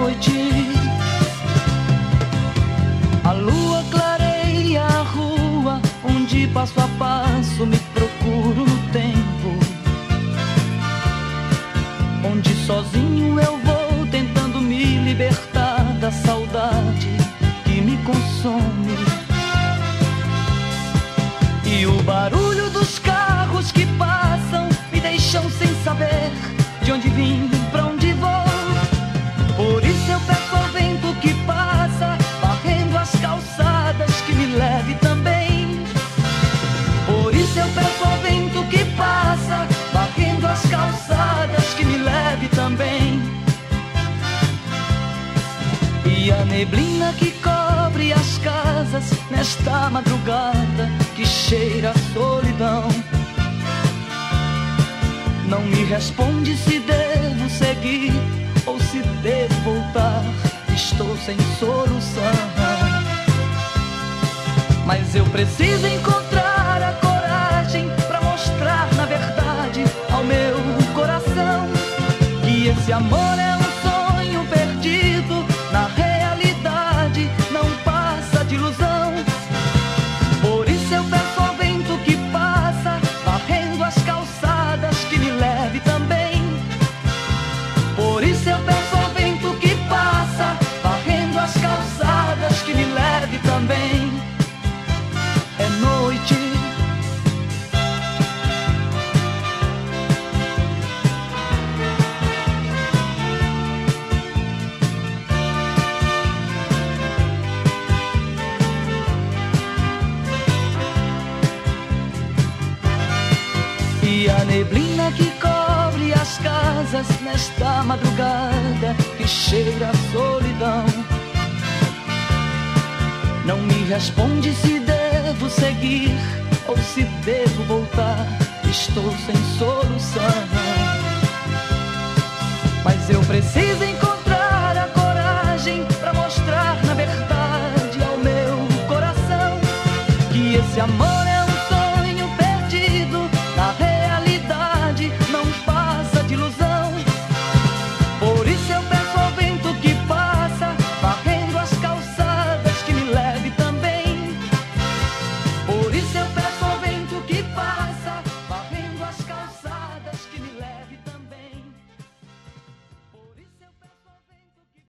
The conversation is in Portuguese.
noite. A lua clareia a rua onde passo a passo me procuro no tempo, onde sozinho eu vou tentando me libertar da saudade que me consome. E o barulho dos carros que passam me deixam sem saber de onde vim, pra onde vou. Por isso eu peço ao vento que passa, varrendo as calçadas, que me leve também. Por isso eu peço ao vento que passa, varrendo as calçadas, que me leve também. E a neblina que cobre as casas nesta madrugada que cheira a solidão não me responde se devo seguir ou se devo voltar. Estou sem solução, mas eu preciso encontrar a coragem pra mostrar na verdade ao meu coração que esse amor é um sonho perdido, na realidade não passa de ilusão. Por isso eu peço ao vento que passa, varrendo as calçadas, que me leve também. Por isso eu peço ao vento que passa, varrendo as calçadas, que me leve também. É noite. E a neblina que cobre as casas nesta madrugada que cheira a solidão não me responde se devo seguir ou se devo voltar. Estou sem solução, mas eu preciso encontrar a coragem pra mostrar na verdade ao meu coração que esse amor